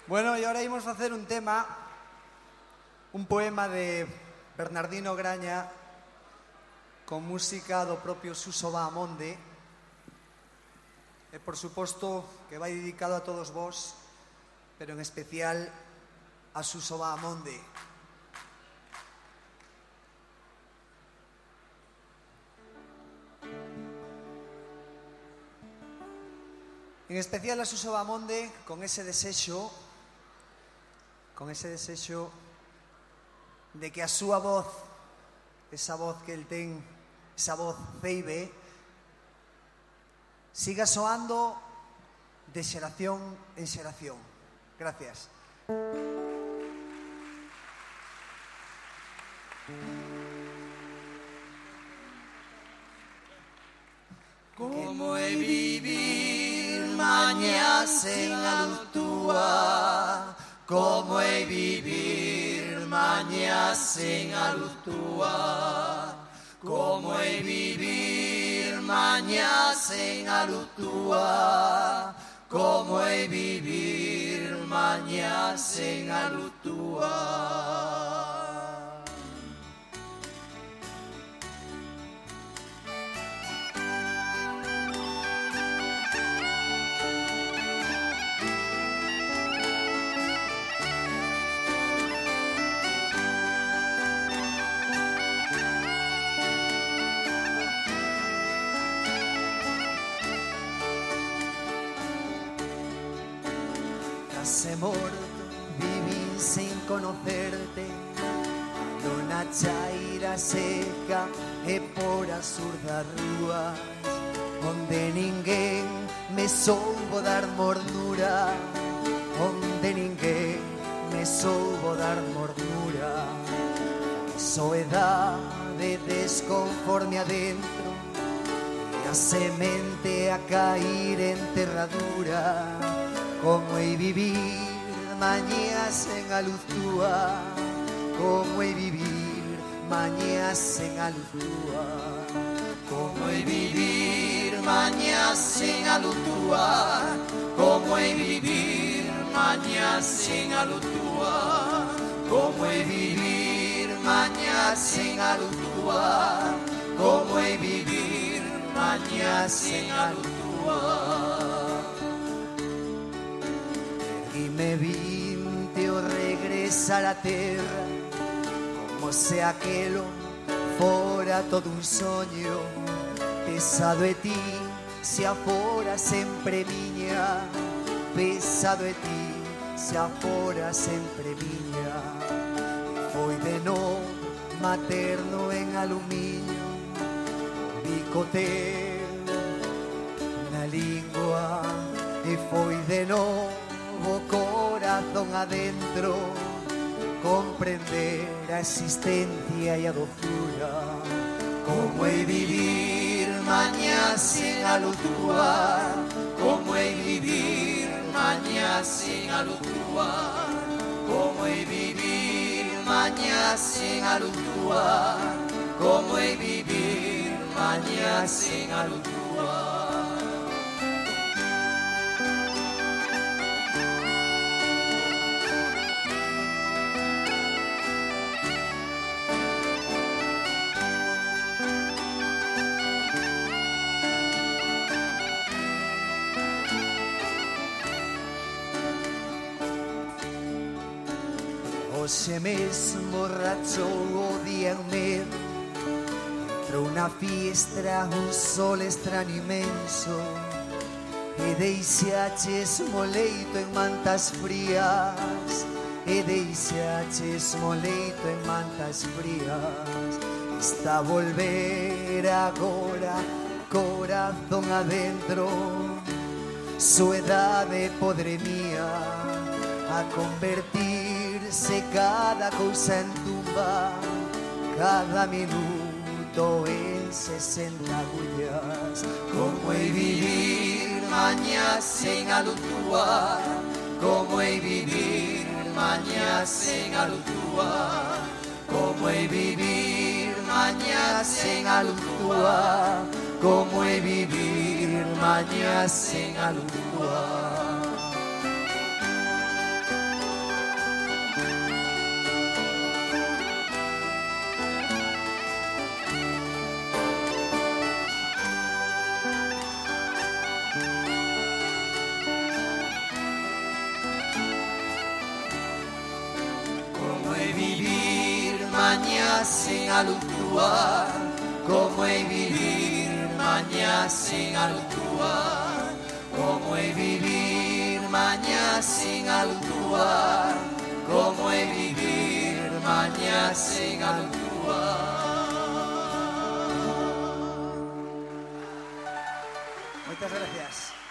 Bueno, e agora imos facer un tema, un poema de Bernardino Graña con música do propio Suso Bahamonde e, por suposto, que vai dedicado a todos vós, pero en especial a Suso Bahamonde. En especial a Suso Bahamonde con ese desexo de que a súa voz, esa voz que el ten, esa voz ceibe, siga soando de xeración en xeración. Gracias. Como é vivir mañá sen a luz túa, como é vivir mañá sen a luz túa, como é vivir mañá sen a luz túa, como é vivir mañá sen a luz túa. Case morto, vivín sin conocerte, na chaira seca e por as surdas rúas, onde ninguén me soubo dar mordura, onde ninguén me soubo dar mordura. Soedade desconforme adentro e a semente a cair en terradura. Como é vivir mañá sen a luz túa, como é vivir mañá sen a luz túa, como é vivir mañá sen a luz túa, como é vivir mañá sen a luz túa, como é vivir mañá sen a luz túa, como é vivir mañá sen a luz túa. Me vinte o regresar a terra, como se aquelo fora todo un soño. Pesado é ti, se afora sempre miña, pesado é ti, se afora sempre miña. Foi de novo materno en aluminio, bico teu na lingua, e foi de novo o corazón adentro comprender a existencia e a doçura. Como é vivir mañá sen a luz túa, como é vivir mañá sen a luz túa, como é vivir mañá sen a luz túa, como é vivir mañá sen a luz túa. Hoxe mesmo rachou o día en medo, entrou na fiestra un sol extraño inmenso, e deixaches moleito en mantas frías, e deixaches moleito en mantas frías. Está a volver agora, corazón adentro, soedade podre mía, a convertirse cada cousa en tumba, cada minuto en 60 agullas. Como é vivir mañá sen a luz túa, como é vivir mañá sen a luz túa, como é vivir mañá sen a luz túa, como é vivir mañá sen a luz túa. mañá sin a luz túa, como é vivir mañá sin a luz túa, como é vivir mañá sin a luz túa, como é vivir mañá sin a luz túa. Muchas gracias.